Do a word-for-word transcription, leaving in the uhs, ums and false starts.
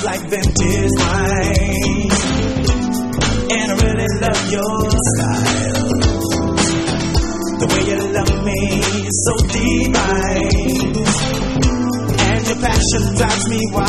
like vintage wine. And I really love your style. The way you love me is so divine. And your passion drives me wild.